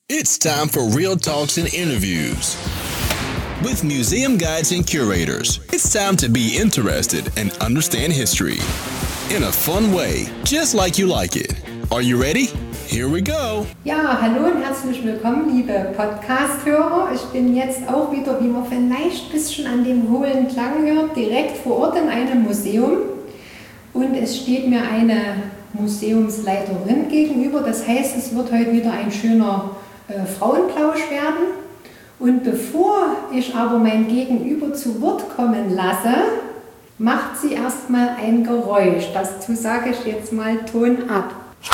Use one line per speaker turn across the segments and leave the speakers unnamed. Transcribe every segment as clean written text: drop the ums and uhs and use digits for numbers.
It's time for real talks and interviews with museum guides and curators. It's time to be interested and understand history in a fun way, just like you like it. Are you ready? Here we go.
Ja, hallo und herzlich willkommen, liebe Podcast-Hörer. Ich bin jetzt auch wieder, wie man vielleicht ein bisschen an dem hohlen Klang hört, direkt vor Ort in einem Museum. Und es steht mir eine Museumsleiterin gegenüber. Das heißt, es wird heute wieder ein schöner Frauenplausch werden. Und bevor ich aber mein Gegenüber zu Wort kommen lasse, macht sie erstmal ein Geräusch. Dazu sage ich jetzt mal Ton ab.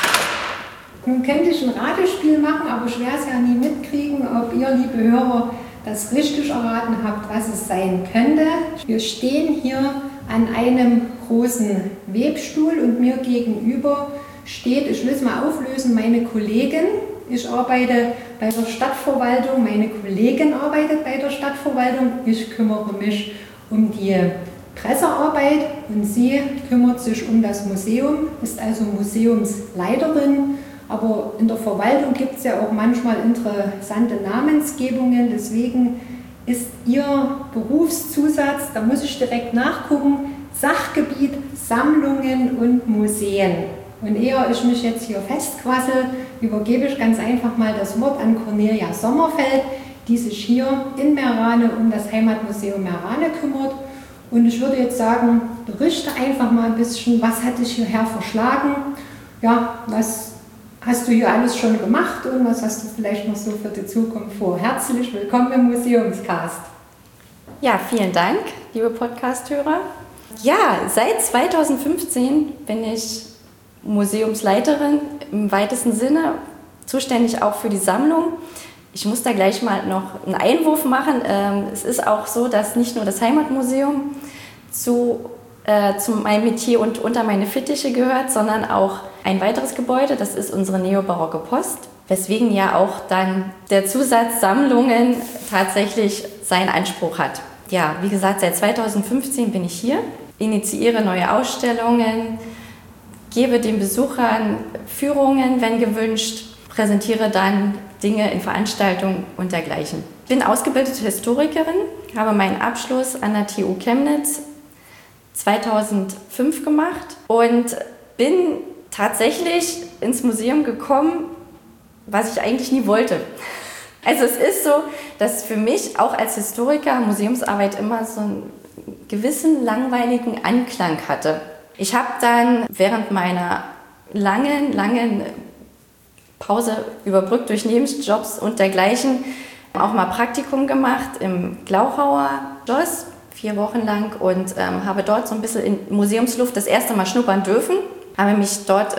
Nun könnte ich ein Ratespiel machen, aber ich werde es ja nie mitkriegen, ob ihr, liebe Hörer, das richtig erraten habt, was es sein könnte. Wir stehen hier an einem großen Webstuhl und mir gegenüber steht, ich will es mal auflösen, meine Kollegin. Ich arbeite bei der Stadtverwaltung, meine Kollegin arbeitet bei der Stadtverwaltung. Ich kümmere mich um die Pressearbeit und sie kümmert sich um das Museum, ist also Museumsleiterin. Aber in der Verwaltung gibt es ja auch manchmal interessante Namensgebungen, deswegen ist ihr Berufszusatz, da muss ich direkt nachgucken, Sachgebiet, Sammlungen und Museen. Und ehe ich mich jetzt hier festquassel, übergebe ich ganz einfach mal das Wort an Cornelia Sommerfeld, die sich hier in Meerane um das Heimatmuseum Meerane kümmert. Und ich würde jetzt sagen, berichte einfach mal ein bisschen, was hat dich hierher verschlagen, ja, was hast du hier alles schon gemacht und was hast du vielleicht noch so für die Zukunft vor? Herzlich willkommen im Museumscast.
Ja, vielen Dank, liebe Podcast-Hörer. Ja, seit 2015 bin ich Museumsleiterin im weitesten Sinne, zuständig auch für die Sammlung. Ich muss da gleich mal noch einen Einwurf machen. Es ist auch so, dass nicht nur das Heimatmuseum zu meinem Metier und unter meine Fittiche gehört, sondern auch ein weiteres Gebäude, das ist unsere neobarocke Post, weswegen ja auch dann der Zusatz Sammlungen tatsächlich seinen Anspruch hat. Ja, wie gesagt, seit 2015 bin ich hier, initiiere neue Ausstellungen, gebe den Besuchern Führungen, wenn gewünscht, präsentiere dann Dinge in Veranstaltungen und dergleichen. Ich bin ausgebildete Historikerin, habe meinen Abschluss an der TU Chemnitz 2005 gemacht und bin tatsächlich ins Museum gekommen, was ich eigentlich nie wollte. Also es ist so, dass für mich auch als Historiker Museumsarbeit immer so einen gewissen langweiligen Anklang hatte. Ich habe dann während meiner langen Pause überbrückt durch Nebenjobs und dergleichen auch mal Praktikum gemacht im Glauchauer Schloss, 4 Wochen lang und habe dort so ein bisschen in Museumsluft das erste Mal schnuppern dürfen. Habe mich dort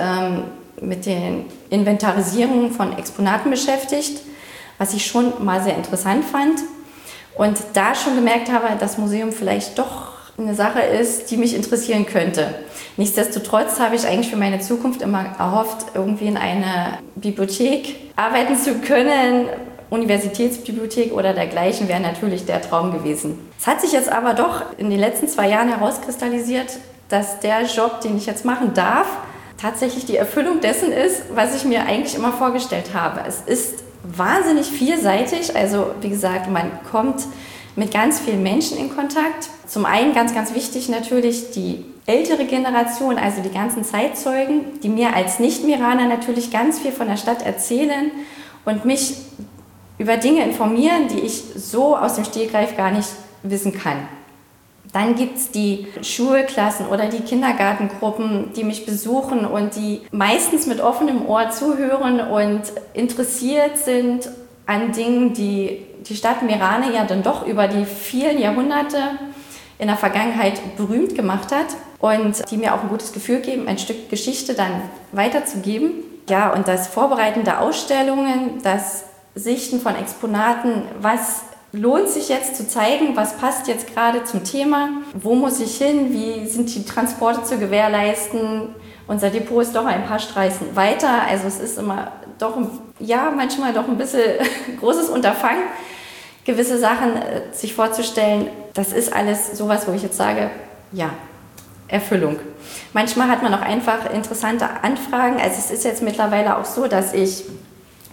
mit den Inventarisierungen von Exponaten beschäftigt, was ich schon mal sehr interessant fand. Und da schon gemerkt habe, dass Museum vielleicht doch eine Sache ist, die mich interessieren könnte. Nichtsdestotrotz habe ich eigentlich für meine Zukunft immer erhofft, irgendwie in einer Bibliothek arbeiten zu können. Universitätsbibliothek oder dergleichen wäre natürlich der Traum gewesen. Es hat sich jetzt aber doch in den letzten 2 Jahren herauskristallisiert, dass der Job, den ich jetzt machen darf, tatsächlich die Erfüllung dessen ist, was ich mir eigentlich immer vorgestellt habe. Es ist wahnsinnig vielseitig, also wie gesagt, man kommt mit ganz vielen Menschen in Kontakt. Zum einen ganz wichtig natürlich die ältere Generation, also die ganzen Zeitzeugen, die mir als Nicht-Meeraner natürlich ganz viel von der Stadt erzählen und mich über Dinge informieren, die ich so aus dem Stegreif gar nicht wissen kann. Dann gibt es die Schulklassen oder die Kindergartengruppen, die mich besuchen und die meistens mit offenem Ohr zuhören und interessiert sind an Dingen, die die Stadt Meerane ja dann doch über die vielen Jahrhunderte in der Vergangenheit berühmt gemacht hat und die mir auch ein gutes Gefühl geben, ein Stück Geschichte dann weiterzugeben. Ja, und das Vorbereiten der Ausstellungen, das Sichten von Exponaten, was lohnt sich jetzt zu zeigen, was passt jetzt gerade zum Thema, wo muss ich hin, wie sind die Transporte zu gewährleisten. Unser Depot ist doch ein paar Straßen weiter, also es ist immer doch, ja, manchmal doch ein bisschen großes Unterfangen, gewisse Sachen sich vorzustellen. Das ist alles sowas, wo ich jetzt sage, ja, Erfüllung. Manchmal hat man auch einfach interessante Anfragen. Also es ist jetzt mittlerweile auch so, dass ich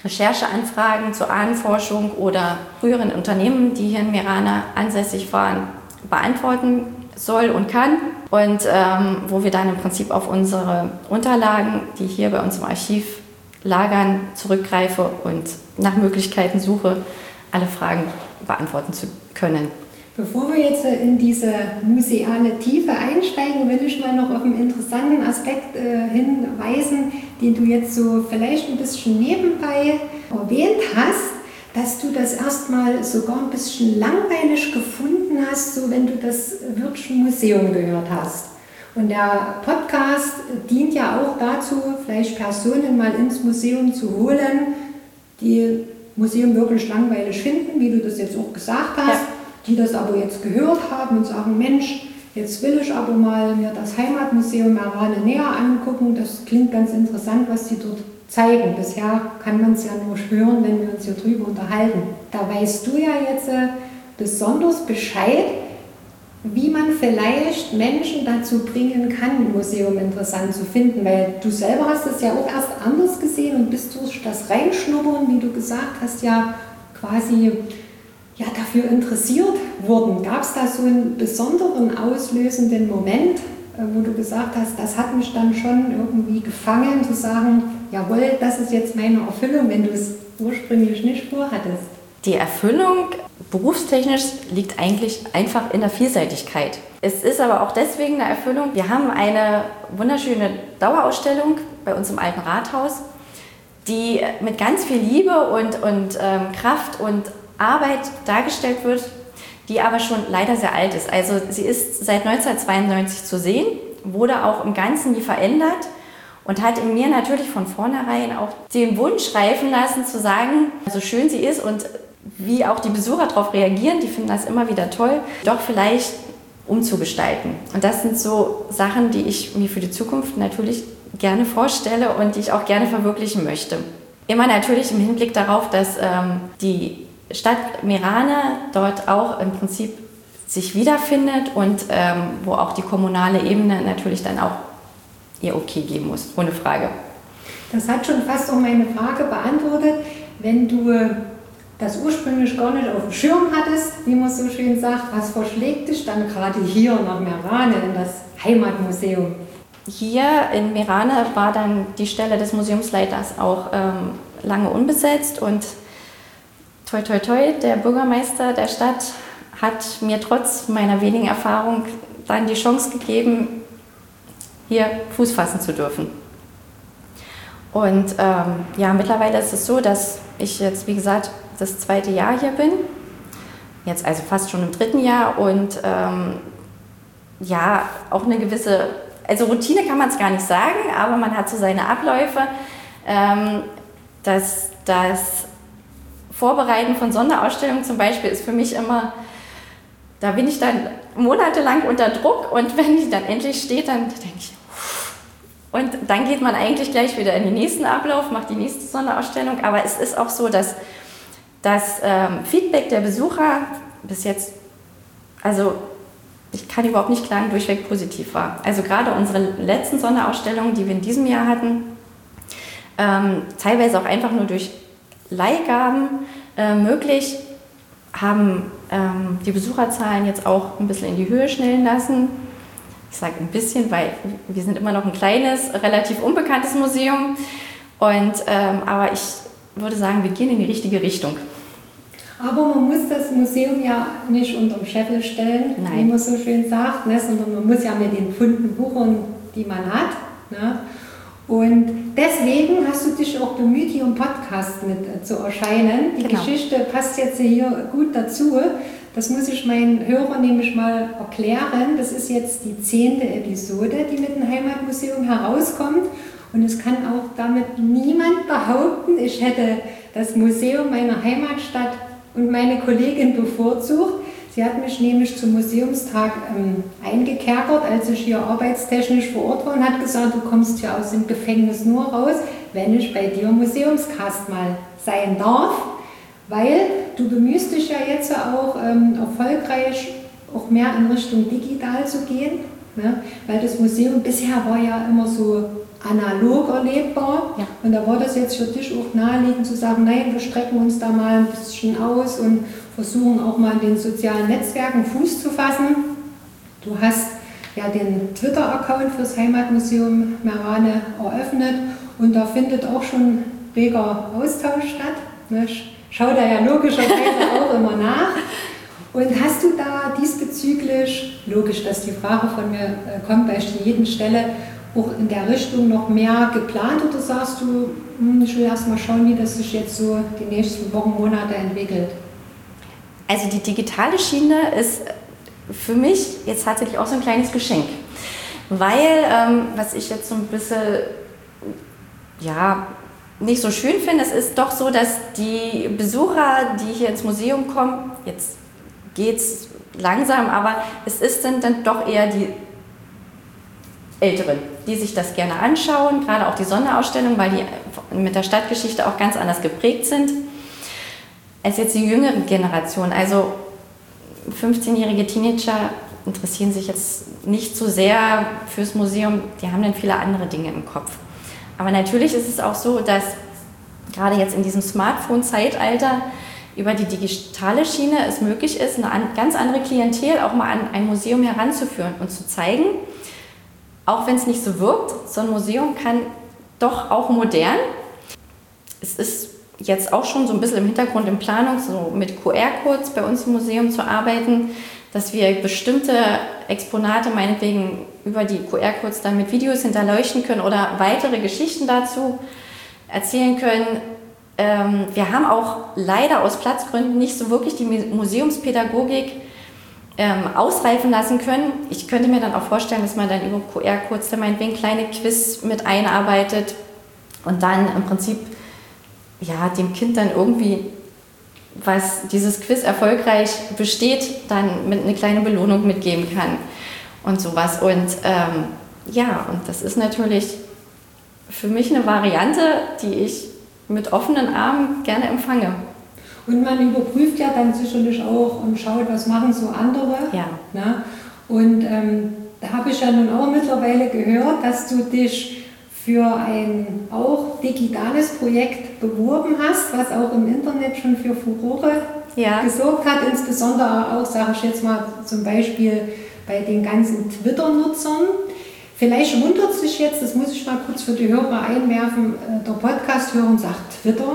Rechercheanfragen zur Ahnenforschung oder früheren Unternehmen, die hier in Meerane ansässig waren, beantworten soll und kann. Und wo wir dann im Prinzip auf unsere Unterlagen, die hier bei uns im Archiv lagern, zurückgreife und nach Möglichkeiten suche, alle Fragen beantworten zu können.
Bevor wir jetzt in diese museale Tiefe einsteigen, will ich mal noch auf einen interessanten Aspekt hinweisen, den du jetzt so vielleicht ein bisschen nebenbei erwähnt hast, dass du das erstmal sogar ein bisschen langweilig gefunden hast, so wenn du das Würthschen Museum gehört hast. Und der Podcast dient ja auch dazu, vielleicht Personen mal ins Museum zu holen, die Museum wirklich langweilig finden, wie du das jetzt auch gesagt hast. Ja. Die das aber jetzt gehört haben und sagen, Mensch, jetzt will ich aber mal mir das Heimatmuseum Meerane näher angucken. Das klingt ganz interessant, was sie dort zeigen. Bisher kann man es ja nur hören, wenn wir uns hier drüber unterhalten. Da weißt du ja jetzt besonders Bescheid, wie man vielleicht Menschen dazu bringen kann, ein Museum interessant zu finden. Weil du selber hast es ja auch erst anders gesehen und bist durch das Reinschnuppern, wie du gesagt hast, ja quasi dafür interessiert wurden. Gab es da so einen besonderen auslösenden Moment, wo du gesagt hast, das hat mich dann schon irgendwie gefangen, zu sagen, jawohl, das ist jetzt meine Erfüllung, wenn du es ursprünglich nicht vorhattest?
Die Erfüllung berufstechnisch liegt eigentlich einfach in der Vielseitigkeit. Es ist aber auch deswegen eine Erfüllung. Wir haben eine wunderschöne Dauerausstellung bei uns im Alten Rathaus, die mit ganz viel Liebe und Kraft und Arbeit dargestellt wird, die aber schon leider sehr alt ist. Also sie ist seit 1992 zu sehen, wurde auch im Ganzen nie verändert und hat in mir natürlich von vornherein auch den Wunsch reifen lassen, zu sagen, so schön sie ist und wie auch die Besucher darauf reagieren, die finden das immer wieder toll, doch vielleicht umzugestalten. Und das sind so Sachen, die ich mir für die Zukunft natürlich gerne vorstelle und die ich auch gerne verwirklichen möchte. Immer natürlich im Hinblick darauf, dass die Stadt Meerane dort auch im Prinzip sich wiederfindet und wo auch die kommunale Ebene natürlich dann auch ihr Okay geben muss, ohne Frage.
Das hat schon fast auch meine Frage beantwortet. Wenn du das ursprünglich gar nicht auf dem Schirm hattest, wie man so schön sagt, was verschlägt dich dann gerade hier nach Meerane in das Heimatmuseum?
Hier in Meerane war dann die Stelle des Museumsleiters auch lange unbesetzt und toi toi toi, der Bürgermeister der Stadt hat mir trotz meiner wenigen Erfahrung dann die Chance gegeben, hier Fuß fassen zu dürfen. Und mittlerweile ist es so, dass ich jetzt, wie gesagt, das 2. Jahr hier bin, jetzt also fast schon im 3. Jahr und auch eine gewisse, also Routine kann man es gar nicht sagen, aber man hat so seine Abläufe, dass das Vorbereiten von Sonderausstellungen zum Beispiel ist für mich immer, da bin ich dann monatelang unter Druck und wenn die dann endlich steht, dann denke ich, und dann geht man eigentlich gleich wieder in den nächsten Ablauf, macht die nächste Sonderausstellung, aber es ist auch so, dass das Feedback der Besucher bis jetzt, also ich kann überhaupt nicht klagen, durchweg positiv war. Also gerade unsere letzten Sonderausstellungen, die wir in diesem Jahr hatten, teilweise auch einfach nur durch Leihgaben möglich, haben die Besucherzahlen jetzt auch ein bisschen in die Höhe schnellen lassen. Ich sage ein bisschen, weil wir sind immer noch ein kleines, relativ unbekanntes Museum. Aber ich würde sagen, wir gehen in die richtige Richtung.
Aber man muss das Museum ja nicht unterm Scheffel stellen, wie man so schön sagt, ne? Sondern man muss ja mit den Pfunden wuchern, die man hat. Ne? Und deswegen hast du dich auch bemüht, hier im Podcast mit zu erscheinen. Die Geschichte passt jetzt hier gut dazu. Das muss ich meinen Hörern nämlich mal erklären. Das ist jetzt die 10. Episode, die mit dem Heimatmuseum herauskommt. Und es kann auch damit niemand behaupten, ich hätte das Museum meiner Heimatstadt und meine Kollegin bevorzugt. Sie hat mich nämlich zum Museumstag eingekerkert, als ich hier arbeitstechnisch vor Ort war und hat gesagt, du kommst hier aus dem Gefängnis nur raus, wenn ich bei dir Museumsgast mal sein darf, weil du bemühst dich ja jetzt auch erfolgreich auch mehr in Richtung digital zu gehen, ne? Weil das Museum bisher war ja immer so analog erlebbar.
Ja.
Und da war das jetzt für dich auch naheliegend zu sagen, nein, wir strecken uns da mal ein bisschen aus und versuchen auch mal in den sozialen Netzwerken Fuß zu fassen. Du hast ja den Twitter-Account fürs Heimatmuseum Meerane eröffnet und da findet auch schon reger Austausch statt. Ich schaue da ja logischerweise auch immer nach. Und hast du da diesbezüglich, logisch, dass die Frage von mir kommt bei jeden Stelle, auch in der Richtung noch mehr geplant oder sagst du, ich will erst mal schauen, wie das sich jetzt so die nächsten Wochen, Monate entwickelt?
Also die digitale Schiene ist für mich jetzt tatsächlich auch so ein kleines Geschenk, weil was ich jetzt so ein bisschen nicht so schön finde, es ist doch so, dass die Besucher, die hier ins Museum kommen, jetzt geht es langsam, aber es ist dann doch eher die Älteren, die sich das gerne anschauen, gerade auch die Sonderausstellung, weil die mit der Stadtgeschichte auch ganz anders geprägt sind, als jetzt die jüngere Generation. Also 15-jährige Teenager interessieren sich jetzt nicht so sehr fürs Museum, die haben dann viele andere Dinge im Kopf. Aber natürlich ist es auch so, dass gerade jetzt in diesem Smartphone-Zeitalter über die digitale Schiene es möglich ist, eine ganz andere Klientel auch mal an ein Museum heranzuführen und zu zeigen, auch wenn es nicht so wirkt, so ein Museum kann doch auch modern. Es ist jetzt auch schon so ein bisschen im Hintergrund in Planung, so mit QR-Codes bei uns im Museum zu arbeiten, dass wir bestimmte Exponate meinetwegen über die QR-Codes dann mit Videos hinterleuchten können oder weitere Geschichten dazu erzählen können. Wir haben auch leider aus Platzgründen nicht so wirklich die Museumspädagogik ausreifen lassen können. Ich könnte mir dann auch vorstellen, dass man dann über QR-Codes dann meinetwegen kleine Quiz mit einarbeitet und dann im Prinzip dem Kind dann irgendwie, was dieses Quiz erfolgreich besteht, dann mit eine kleine Belohnung mitgeben kann und sowas. Und und das ist natürlich für mich eine Variante, die ich mit offenen Armen gerne empfange.
Und man überprüft ja dann sicherlich auch und schaut, was machen so andere.
Ja.
Ne? Und da habe ich ja nun auch mittlerweile gehört, dass du dich für ein auch digitales Projekt beworben hast, was auch im Internet schon für Furore gesorgt hat, insbesondere auch, sage ich jetzt mal, zum Beispiel bei den ganzen Twitter-Nutzern. Vielleicht wundert sich jetzt, das muss ich mal kurz für die Hörer einwerfen, der Podcast-Hörer und sagt, Twitter?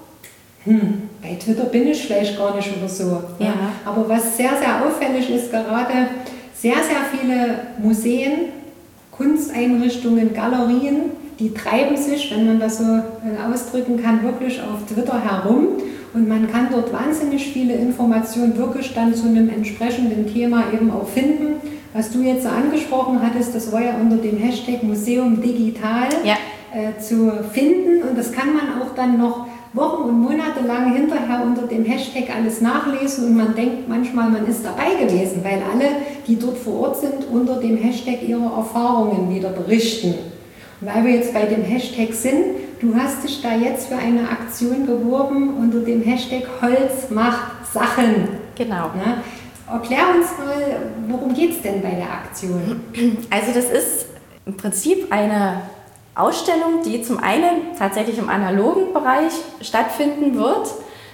Bei Twitter bin ich vielleicht gar nicht oder so.
Ja.
Aber was sehr, sehr auffällig ist, gerade sehr, sehr viele Museen, Kunsteinrichtungen, Galerien, die treiben sich, wenn man das so ausdrücken kann, wirklich auf Twitter herum. Und man kann dort wahnsinnig viele Informationen wirklich dann zu einem entsprechenden Thema eben auch finden. Was du jetzt so angesprochen hattest, das war ja unter dem Hashtag Museum Digital zu finden. Und das kann man auch dann noch Wochen und Monate lang hinterher unter dem Hashtag alles nachlesen. Und man denkt manchmal, man ist dabei gewesen, weil alle, die dort vor Ort sind, unter dem Hashtag ihre Erfahrungen wieder berichten. Und weil wir jetzt bei dem Hashtag sind, du hast dich da jetzt für eine Aktion beworben unter dem Hashtag Holz macht Sachen.
Genau.
Ja? Erklär uns mal, worum geht es denn bei der Aktion?
Also das ist im Prinzip eine Ausstellung, die zum einen tatsächlich im analogen Bereich stattfinden wird,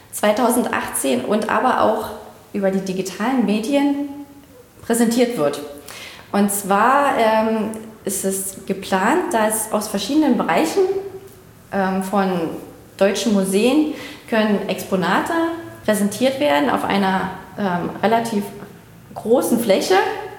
2018, und aber auch über die digitalen Medien präsentiert wird. Und zwar ist es geplant, dass aus verschiedenen Bereichen von deutschen Museen können Exponate präsentiert werden auf einer relativ großen Fläche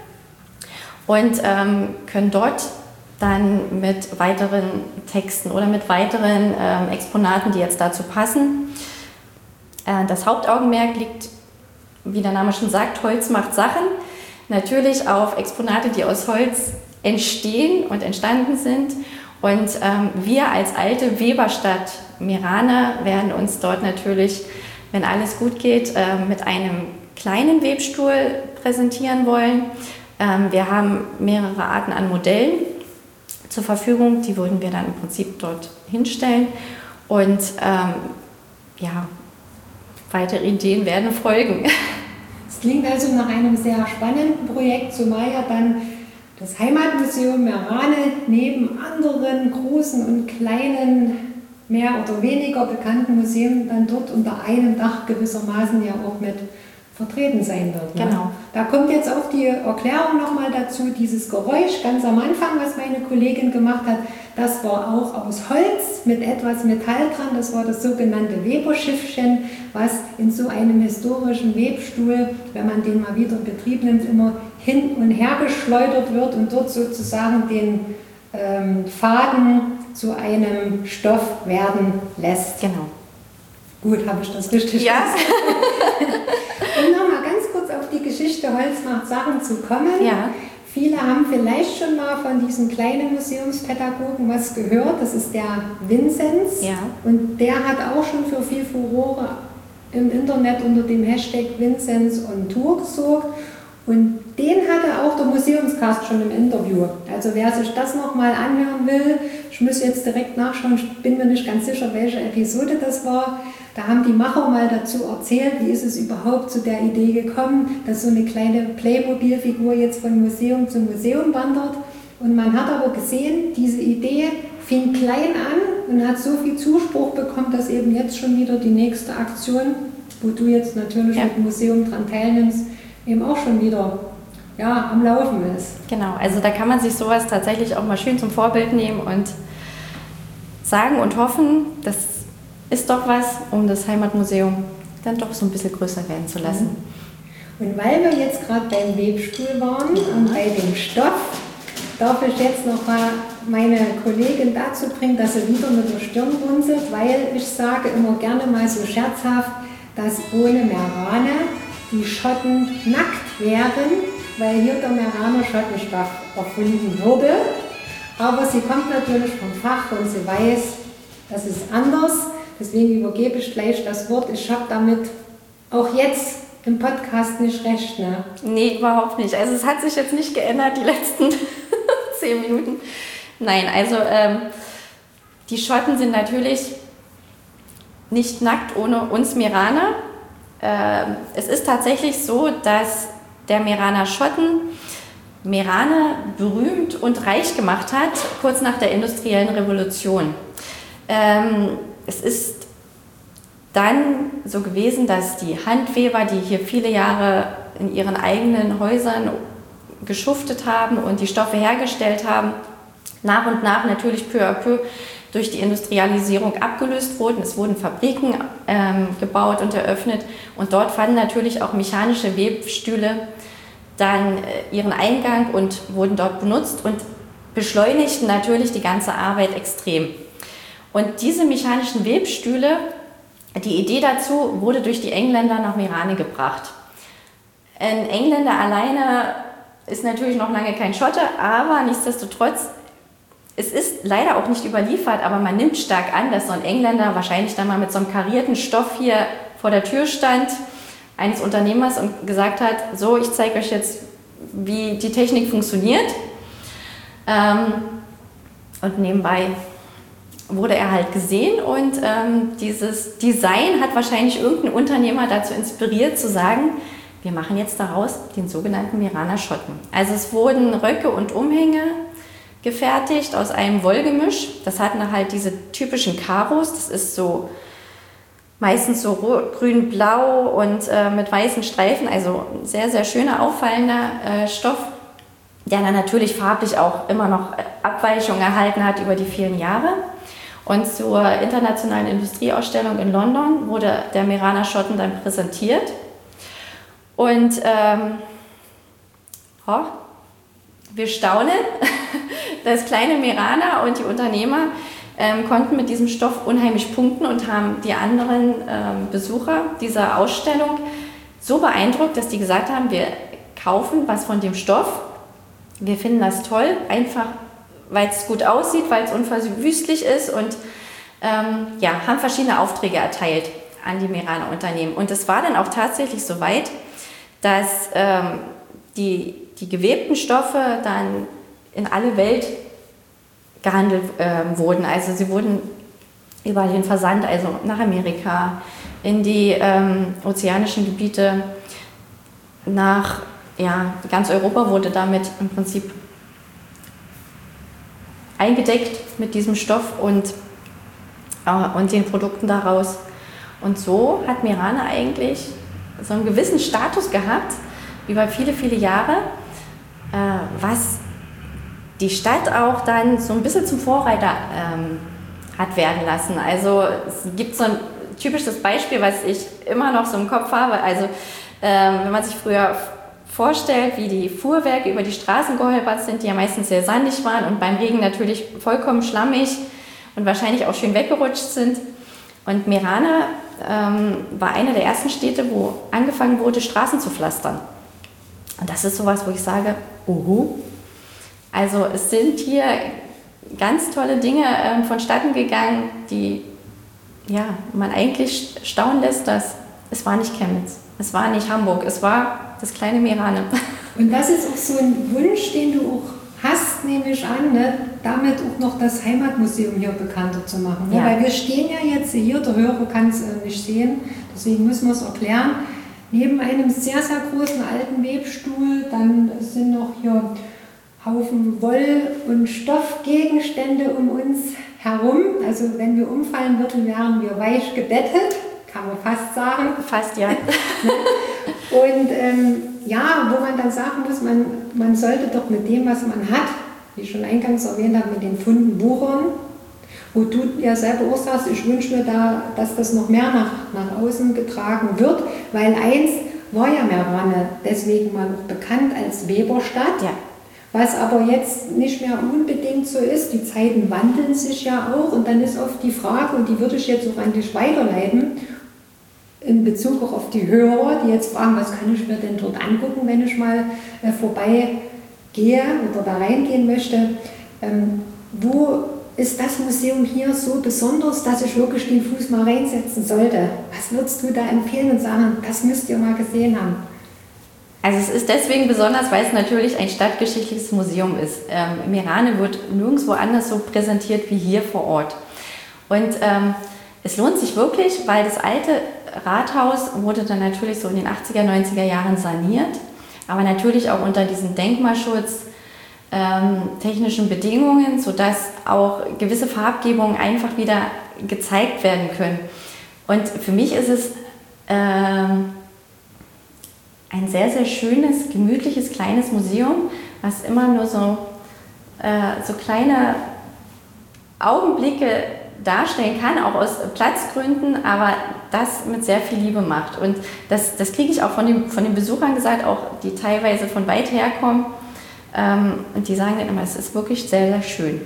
und können dort dann mit weiteren Texten oder mit weiteren Exponaten, die jetzt dazu passen. Das Hauptaugenmerk liegt, wie der Name schon sagt, Holz macht Sachen. Natürlich auf Exponate, die aus Holz entstehen und entstanden sind. Und wir als alte Weberstadt Meerane werden uns dort natürlich, wenn alles gut geht, mit einem kleinen Webstuhl präsentieren wollen. Wir haben mehrere Arten an Modellen zur Verfügung, die würden wir dann im Prinzip dort hinstellen. Und weitere Ideen werden folgen.
Es klingt also nach einem sehr spannenden Projekt, zumal ja dann das Heimatmuseum Merane neben anderen großen und kleinen, mehr oder weniger bekannten Museen dann dort unter einem Dach gewissermaßen ja auch mit vertreten sein wird. Ne?
Genau.
Da kommt jetzt auch die Erklärung nochmal dazu, dieses Geräusch ganz am Anfang, was meine Kollegin gemacht hat, das war auch aus Holz mit etwas Metall dran, das war das sogenannte Weberschiffchen, was in so einem historischen Webstuhl, wenn man den mal wieder in Betrieb nimmt, immer hin und her geschleudert wird und dort sozusagen den Faden zu einem Stoff werden lässt.
Genau.
Gut, habe ich das richtig
Ja.
Um nochmal ganz kurz auf die Geschichte Holz macht Sachen zu kommen.
Ja.
Viele haben vielleicht schon mal von diesem kleinen Museumspädagogen was gehört. Das ist der Vinzenz.
Ja.
Und der hat auch schon für viel Furore im Internet unter dem Hashtag Vinzenz on Tour gesorgt. Und den hatte auch der Museumscast schon im Interview. Also wer sich das nochmal anhören will, ich muss jetzt direkt nachschauen, ich bin mir nicht ganz sicher, welche Episode das war. Da haben die Macher mal dazu erzählt, wie ist es überhaupt zu der Idee gekommen, dass so eine kleine Playmobil-Figur jetzt von Museum zu Museum wandert. Und man hat aber gesehen, diese Idee fing klein an und hat so viel Zuspruch bekommen, dass eben jetzt schon wieder die nächste Aktion, wo du jetzt natürlich mit dem Museum dran teilnimmst, eben auch schon wieder am Laufen ist.
Genau, also da kann man sich sowas tatsächlich auch mal schön zum Vorbild nehmen und sagen und hoffen, das ist doch was, um das Heimatmuseum dann doch so ein bisschen größer werden zu lassen.
Und weil wir jetzt gerade beim Webstuhl waren und bei dem Stoff, darf ich jetzt noch mal meine Kollegin dazu bringen, dass sie wieder mit der Stirn runzelt, weil ich sage immer gerne mal so scherzhaft, dass ohne Merane die Schotten nackt wären, weil hier der Meraner Schottenstoff erfunden wurde. Aber sie kommt natürlich vom Fach und sie weiß, das ist anders. Deswegen übergebe ich gleich das Wort. Ich habe damit auch jetzt im Podcast nicht recht. Ne?
Nee, überhaupt nicht. Also es hat sich jetzt nicht geändert, die letzten 10 Minuten. Nein, also die Schotten sind natürlich nicht nackt ohne uns Meraner. Es ist tatsächlich so, dass der Meraner Schotten Merane berühmt und reich gemacht hat, kurz nach der industriellen Revolution. Es ist dann so gewesen, dass die Handweber, die hier viele Jahre in ihren eigenen Häusern geschuftet haben und die Stoffe hergestellt haben, nach und nach natürlich peu à peu durch die Industrialisierung abgelöst wurden. Es wurden Fabriken gebaut und eröffnet und dort fanden natürlich auch mechanische Webstühle dann ihren Eingang und wurden dort benutzt und beschleunigten natürlich die ganze Arbeit extrem. Und diese mechanischen Webstühle, die Idee dazu wurde durch die Engländer nach Merane gebracht. Ein Engländer alleine ist natürlich noch lange kein Schotte, aber nichtsdestotrotz, es ist leider auch nicht überliefert, aber man nimmt stark an, dass so ein Engländer wahrscheinlich dann mal mit so einem karierten Stoff hier vor der Tür stand, eines Unternehmers und gesagt hat, so, ich zeige euch jetzt, wie die Technik funktioniert. Und nebenbei wurde er halt gesehen und dieses Design hat wahrscheinlich irgendein Unternehmer dazu inspiriert zu sagen, wir machen jetzt daraus den sogenannten Meraner Schotten. Also es wurden Röcke und Umhänge gefertigt aus einem Wollgemisch. Das hatten halt diese typischen Karos, das ist so meistens so grün-blau und mit weißen Streifen, also sehr, sehr schöner, auffallender Stoff, der dann natürlich farblich auch immer noch Abweichungen erhalten hat über die vielen Jahre. Und zur internationalen Industrieausstellung in London wurde der Meraner Schotten dann präsentiert. Und wir staunen, das kleine Meraner und die Unternehmer konnten mit diesem Stoff unheimlich punkten und haben die anderen Besucher dieser Ausstellung so beeindruckt, dass die gesagt haben, wir kaufen was von dem Stoff, wir finden das toll, einfach weil es gut aussieht, weil es unverwüstlich ist und haben verschiedene Aufträge erteilt an die Meraner Unternehmen. Und es war dann auch tatsächlich so weit, dass die gewebten Stoffe dann in alle Welt gehandelt wurden. Also sie wurden überall hin versandt, also nach Amerika, in die ozeanischen Gebiete, nach ganz Europa wurde damit im Prinzip eingedeckt mit diesem Stoff und den Produkten daraus. Und so hat Merane eigentlich so einen gewissen Status gehabt, über viele, viele Jahre, was die Stadt auch dann so ein bisschen zum Vorreiter hat werden lassen. Also es gibt so ein typisches Beispiel, was ich immer noch so im Kopf habe. Also wenn man sich früher vorstellt, wie die Fuhrwerke über die Straßen geholpert sind, die ja meistens sehr sandig waren und beim Regen natürlich vollkommen schlammig und wahrscheinlich auch schön weggerutscht sind. Und Merane war eine der ersten Städte, wo angefangen wurde, Straßen zu pflastern. Und das ist sowas, wo ich sage, also es sind hier ganz tolle Dinge vonstatten gegangen, die man eigentlich staunen lässt, dass es war nicht Chemnitz, es war nicht Hamburg, es war das kleine Merane.
Und das ist auch so ein Wunsch, den du auch hast, nehme ich an, ne? Damit auch noch das Heimatmuseum hier bekannter zu machen. Ne?
Ja.
Weil wir stehen ja jetzt hier, der Hörer kann es nicht sehen, deswegen müssen wir es erklären, neben einem sehr, sehr großen alten Webstuhl, dann sind noch hier Haufen Woll- und Stoffgegenstände um uns herum. Also wenn wir umfallen würden, wären wir weich gebettet, kann man fast sagen.
Fast, ja.
Und wo man dann sagen muss, man sollte doch mit dem, was man hat, wie ich schon eingangs erwähnt habe, mit den Funden wuchern, wo du ja selber auch sagst, ich wünsche mir da, dass das noch mehr nach außen getragen wird, weil eins war ja Merane deswegen mal noch bekannt als Weberstadt,
Ja.
was aber jetzt nicht mehr unbedingt so ist. Die Zeiten wandeln sich ja auch und dann ist oft die Frage, und die würde ich jetzt auch an dich weiterleiten, in Bezug auch auf die Hörer, die jetzt fragen, was kann ich mir denn dort angucken, wenn ich mal vorbeigehe oder da reingehen möchte. Wo ist das Museum hier so besonders, dass ich wirklich den Fuß mal reinsetzen sollte? Was würdest du da empfehlen und sagen, das müsst ihr mal gesehen haben?
Also es ist deswegen besonders, weil es natürlich ein stadtgeschichtliches Museum ist. Merane wird nirgendwo anders so präsentiert wie hier vor Ort. Und es lohnt sich wirklich, weil das alte Rathaus wurde dann natürlich so in den 80er, 90er Jahren saniert, aber natürlich auch unter diesen Denkmalschutz, technischen Bedingungen, sodass auch gewisse Farbgebungen einfach wieder gezeigt werden können. Und für mich ist es ein sehr, sehr schönes, gemütliches, kleines Museum, was immer nur so kleine Augenblicke darstellen kann, auch aus Platzgründen, aber das mit sehr viel Liebe macht. Und das kriege ich auch von den Besuchern gesagt, auch die teilweise von weit herkommen. Und die sagen dann immer, es ist wirklich sehr, sehr schön.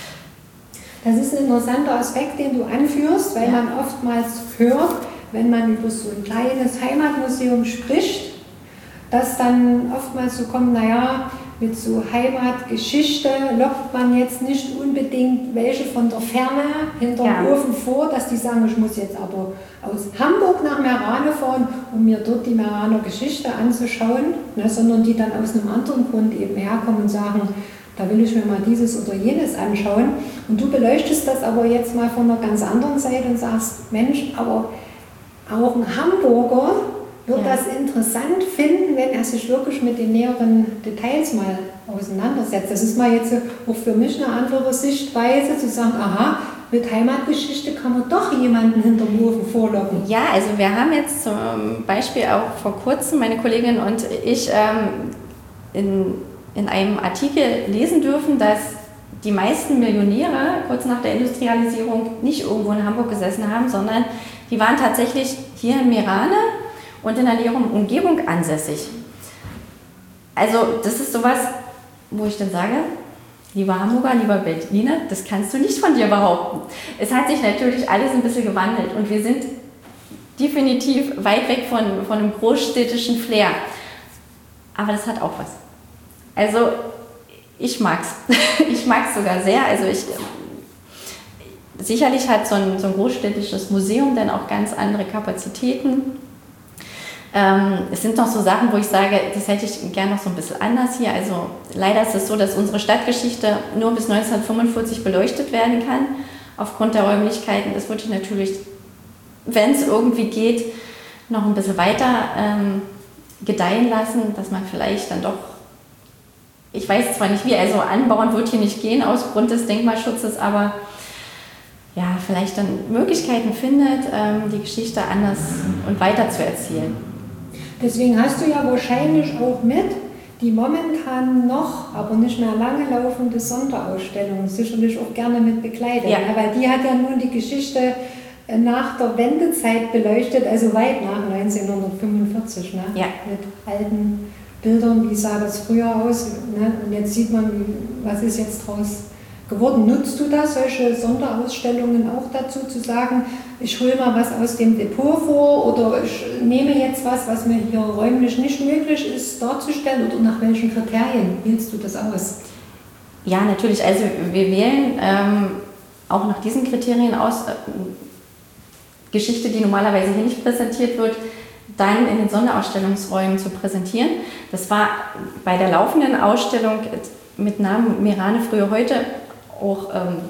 Das ist ein interessanter Aspekt, den du anführst, weil man oftmals hört, wenn man über so ein kleines Heimatmuseum spricht, dass dann oftmals so kommt, mit so Heimatgeschichte lockt man jetzt nicht unbedingt welche von der Ferne hinterm Ofen vor, dass die sagen, ich muss jetzt aber aus Hamburg nach Merane fahren, um mir dort die Meraner Geschichte anzuschauen, sondern die dann aus einem anderen Grund eben herkommen und sagen, da will ich mir mal dieses oder jenes anschauen. Und du beleuchtest das aber jetzt mal von einer ganz anderen Seite und sagst, Mensch, aber auch ein Hamburger wird das interessant finden, wenn er sich wirklich mit den näheren Details mal auseinandersetzt. Das ist mal jetzt auch für mich eine andere Sichtweise, zu sagen, aha, mit Heimatgeschichte kann man doch jemanden hinterm Ofen vorlocken.
Ja, also wir haben jetzt zum Beispiel auch vor kurzem, meine Kollegin und ich, in einem Artikel lesen dürfen, dass die meisten Millionäre kurz nach der Industrialisierung nicht irgendwo in Hamburg gesessen haben, sondern die waren tatsächlich hier in Merane und in der näheren Umgebung ansässig. Also das ist sowas, wo ich dann sage, lieber Hamburger, lieber Berliner, das kannst du nicht von dir behaupten. Es hat sich natürlich alles ein bisschen gewandelt und wir sind definitiv weit weg von einem großstädtischen Flair. Aber das hat auch was. Also ich mag's. Ich mag's sogar sehr. Also sicherlich hat so ein großstädtisches Museum dann auch ganz andere Kapazitäten. Es sind noch so Sachen, wo ich sage, das hätte ich gerne noch so ein bisschen anders hier. Also leider ist es so, dass unsere Stadtgeschichte nur bis 1945 beleuchtet werden kann, aufgrund der Räumlichkeiten. Das würde ich natürlich, wenn es irgendwie geht, noch ein bisschen weiter gedeihen lassen, dass man vielleicht dann doch ich weiß zwar nicht wie, also anbauen wird hier nicht gehen aus Grund des Denkmalschutzes, aber ja, vielleicht dann Möglichkeiten findet, die Geschichte anders und weiter zu erzählen.
Deswegen hast du ja wahrscheinlich auch mit die momentan noch, aber nicht mehr lange laufende Sonderausstellung sicherlich auch gerne mit begleitet.
Ja.
Weil die hat ja nun die Geschichte nach der Wendezeit beleuchtet, also weit nach 1945, ne?
Ja.
Mit alten Bildern, wie sah das früher aus, ne? Und jetzt sieht man, was ist jetzt draus geworden. Nutzt du das, solche Sonderausstellungen auch dazu, zu sagen, ich hole mal was aus dem Depot vor oder ich nehme jetzt was mir hier räumlich nicht möglich ist, darzustellen, oder nach welchen Kriterien wählst du das aus?
Ja, natürlich. Also wir wählen auch nach diesen Kriterien aus, Geschichte, die normalerweise hier nicht präsentiert wird, dann in den Sonderausstellungsräumen zu präsentieren. Das war bei der laufenden Ausstellung mit Namen Merane früher heute auch,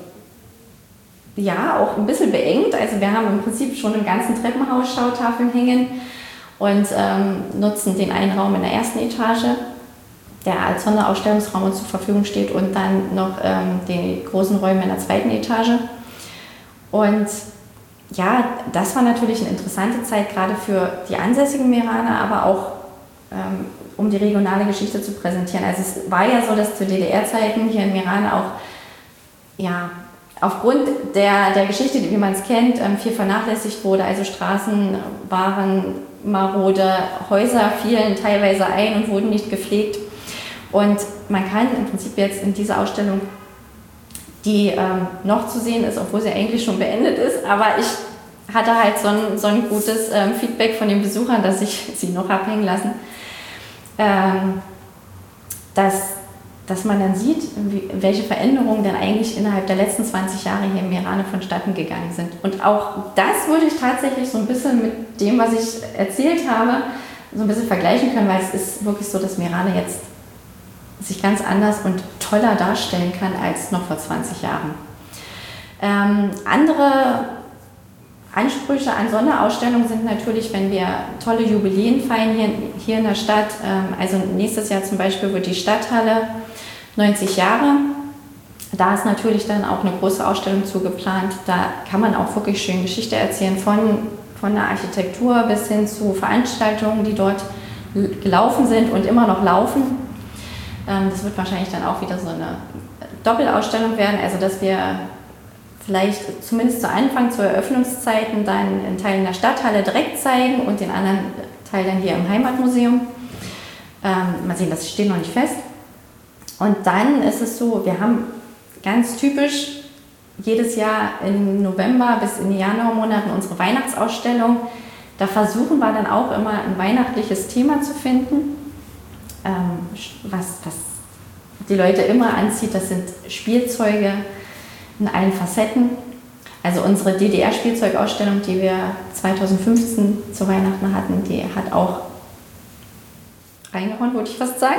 auch ein bisschen beengt. Also wir haben im Prinzip schon im ganzen Treppenhaus Schautafeln hängen und nutzen den einen Raum in der ersten Etage, der als Sonderausstellungsraum uns zur Verfügung steht, und dann noch die großen Räume in der zweiten Etage. Und ja, das war natürlich eine interessante Zeit, gerade für die ansässigen Meraner, aber auch um die regionale Geschichte zu präsentieren. Also es war ja so, dass zu DDR-Zeiten hier in Meran auch aufgrund der Geschichte, wie man es kennt, viel vernachlässigt wurde. Also Straßen waren marode, Häuser fielen teilweise ein und wurden nicht gepflegt. Und man kann im Prinzip jetzt in dieser Ausstellung, die noch zu sehen ist, obwohl sie eigentlich schon beendet ist, aber ich hatte halt so ein gutes Feedback von den Besuchern, dass ich sie noch habe hängen lassen, dass man dann sieht, welche Veränderungen denn eigentlich innerhalb der letzten 20 Jahre hier in Merane vonstatten gegangen sind. Und auch das würde ich tatsächlich so ein bisschen mit dem, was ich erzählt habe, so ein bisschen vergleichen können, weil es ist wirklich so, dass Merane jetzt sich ganz anders und toller darstellen kann als noch vor 20 Jahren. Andere Ansprüche an Sonderausstellungen sind natürlich, wenn wir tolle Jubiläen feiern hier in der Stadt. Also nächstes Jahr zum Beispiel wird die Stadthalle 90 Jahre. Da ist natürlich dann auch eine große Ausstellung zugeplant. Da kann man auch wirklich schön Geschichte erzählen, von der Architektur bis hin zu Veranstaltungen, die dort gelaufen sind und immer noch laufen. Das wird wahrscheinlich dann auch wieder so eine Doppelausstellung werden, also dass wir vielleicht zumindest zu Anfang, zu Eröffnungszeiten, dann einen Teil in der Stadthalle direkt zeigen und den anderen Teil dann hier im Heimatmuseum. Mal sehen, das steht noch nicht fest. Und dann ist es so, wir haben ganz typisch jedes Jahr im November bis in die Januarmonaten unsere Weihnachtsausstellung. Da versuchen wir dann auch immer ein weihnachtliches Thema zu finden. Was die Leute immer anzieht, das sind Spielzeuge in allen Facetten. Also unsere DDR-Spielzeugausstellung, die wir 2015 zu Weihnachten hatten, die hat auch reingehauen, würde ich fast sagen.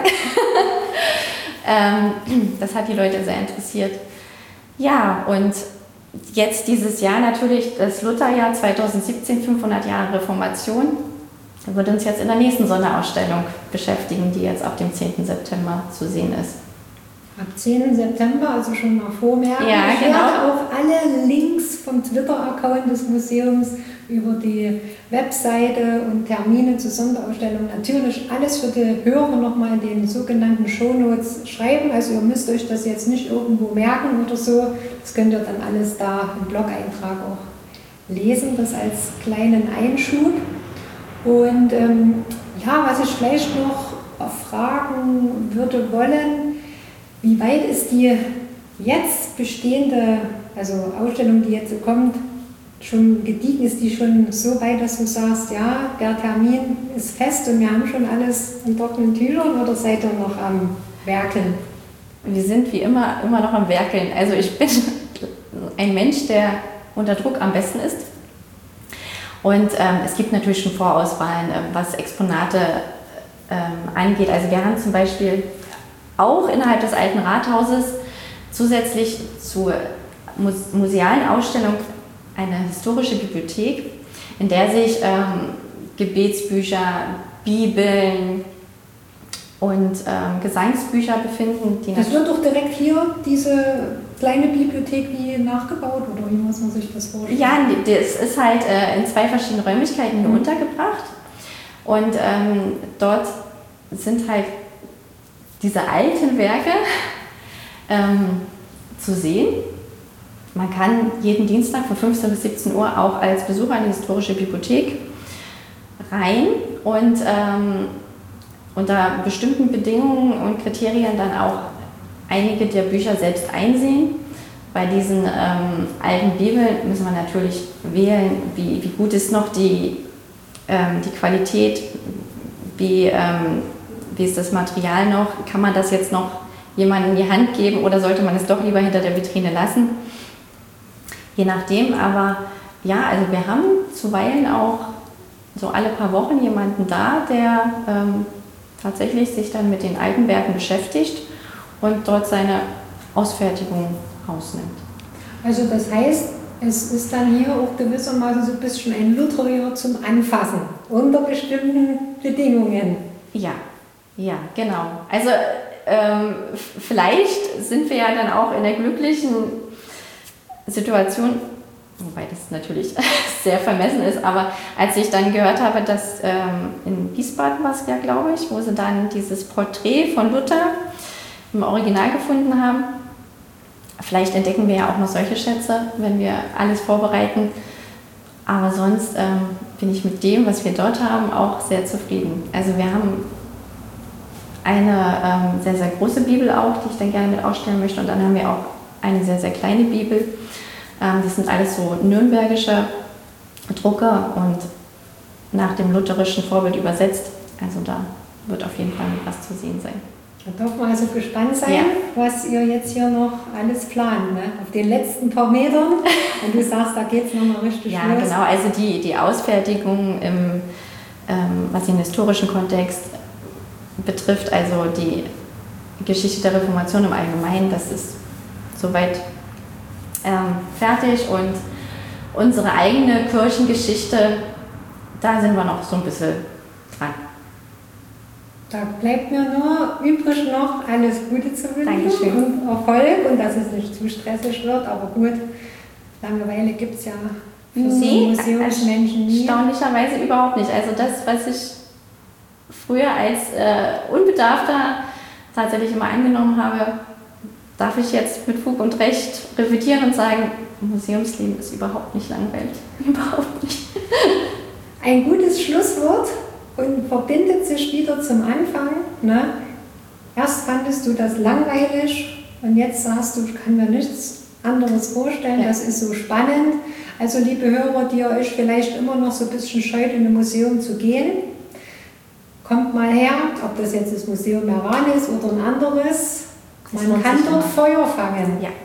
Das hat die Leute sehr interessiert. Ja, und jetzt dieses Jahr natürlich das Lutherjahr 2017, 500 Jahre Reformation. Das wird uns jetzt in der nächsten Sonderausstellung beschäftigen, die jetzt ab dem 10. September zu sehen ist.
Ab 10. September, also schon mal vormerken.
Ja,
ich
genau.
werde auch alle Links vom Twitter-Account des Museums über die Webseite und Termine zur Sonderausstellung, natürlich alles für die Hörer nochmal in den sogenannten Shownotes schreiben. Also ihr müsst euch das jetzt nicht irgendwo merken oder so. Das könnt ihr dann alles da im Blog-Eintrag auch lesen, das als kleinen Einschub. Und was ich vielleicht noch fragen würde wollen, wie weit ist die jetzt bestehende, also Ausstellung, die jetzt kommt, schon gediegen? Ist die schon so weit, dass du sagst, ja, der Termin ist fest und wir haben schon alles in trockenen Tüchern, oder seid ihr noch am Werkeln?
Wir sind wie immer noch am Werkeln. Also ich bin ein Mensch, der unter Druck am besten ist. Und es gibt natürlich schon Vorauswahlen, was Exponate angeht. Also wir haben zum Beispiel auch innerhalb des alten Rathauses zusätzlich zur musealen Ausstellung eine historische Bibliothek, in der sich Gebetsbücher, Bibeln und Gesangsbücher befinden.
Das wird doch direkt hier, diese kleine Bibliothek, wie nachgebaut, oder wie muss man sich das vorstellen?
Ja, das ist halt in 2 verschiedenen Räumlichkeiten hier untergebracht. Und dort sind halt diese alten Werke zu sehen. Man kann jeden Dienstag von 15 bis 17 Uhr auch als Besucher in die historische Bibliothek rein und unter bestimmten Bedingungen und Kriterien dann auch einige der Bücher selbst einsehen. Bei diesen alten Bibeln müssen wir natürlich wählen, wie gut ist noch die Qualität, wie ist das Material noch, kann man das jetzt noch jemandem in die Hand geben oder sollte man es doch lieber hinter der Vitrine lassen? Je nachdem, aber ja, also wir haben zuweilen auch so alle paar Wochen jemanden da, der tatsächlich sich dann mit den alten Werken beschäftigt und dort seine Ausfertigung rausnimmt.
Also das heißt, es ist dann hier auch gewissermaßen so ein bisschen ein Lutherier zum Anfassen, unter bestimmten Bedingungen.
Ja, genau. Also vielleicht sind wir ja dann auch in der glücklichen Situation, wobei das natürlich sehr vermessen ist, aber als ich dann gehört habe, dass in Wiesbaden war es ja, glaube ich, wo sie dann dieses Porträt von Luther im Original gefunden haben, vielleicht entdecken wir ja auch noch solche Schätze, wenn wir alles vorbereiten, aber sonst bin ich mit dem, was wir dort haben, auch sehr zufrieden. Also wir haben eine sehr, sehr große Bibel auch, die ich dann gerne mit ausstellen möchte, und dann haben wir auch eine sehr, sehr kleine Bibel. Das sind alles so nürnbergische Drucke und nach dem lutherischen Vorbild übersetzt. Also da wird auf jeden Fall was zu sehen sein.
Da dürfen wir also gespannt sein, was ihr jetzt hier noch alles plant, ne? Auf den letzten paar Metern. Und du sagst, da geht es nochmal richtig los.
Ja, genau. Also die Ausfertigung, was den historischen Kontext betrifft, also die Geschichte der Reformation im Allgemeinen, das ist soweit fertig, und unsere eigene Kirchengeschichte, da sind wir noch so ein bisschen dran.
Da bleibt mir nur übrig, noch alles Gute zu wünschen.
Dankeschön.
Und Erfolg, und dass es nicht zu stressig wird, aber gut, Langeweile gibt es ja für so Museumsmenschen nie.
Erstaunlicherweise überhaupt nicht. Also das, was ich früher als Unbedarfter tatsächlich immer angenommen habe, darf ich jetzt mit Fug und Recht revidieren und sagen, Museumsleben ist überhaupt nicht langweilig. Überhaupt nicht.
Ein gutes Schlusswort und verbindet sich wieder zum Anfang. Ne? Erst fandest du das langweilig und jetzt sagst du, ich kann mir nichts anderes vorstellen, das ist so spannend. Also liebe Hörer, die ihr euch vielleicht immer noch so ein bisschen scheut, in ein Museum zu gehen, kommt mal her, ob das jetzt das Museum Meran ist oder ein anderes. Man kann dort Feuer fangen.
Ja.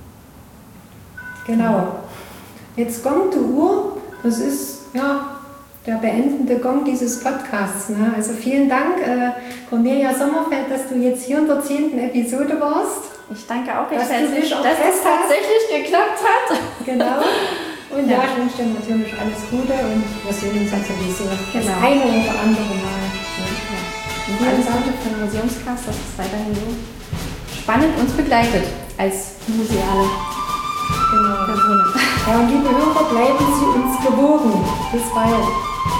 Genau. Jetzt gongt die Uhr. Das ist ja der beendende Gong dieses Podcasts. Ne? Also vielen Dank, Cornelia Sommerfeld, dass du jetzt hier in der 10. Episode warst.
Ich danke auch
dass
herzlich, dass es tatsächlich geklappt hat.
Genau. Und ja, ich wünsche dir natürlich alles Gute und wir sehen uns ja sowieso das eine oder andere Mal.
Ja. Und alles Gute für den Museumscast, dass es weiterhin so spannend uns begleitet als museale Personen.
Ja, und liebe Hörer, bleiben Sie uns gewogen. Bis bald.